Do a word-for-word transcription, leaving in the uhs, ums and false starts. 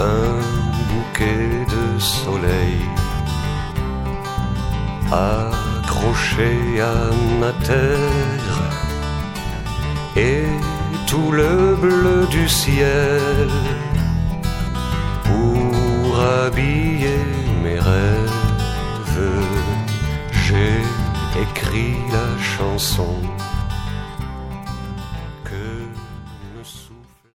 un bouquet de soleil accroché à ma terre et tout le bleu du ciel pour habiller mes rêves. J'ai écrit la chanson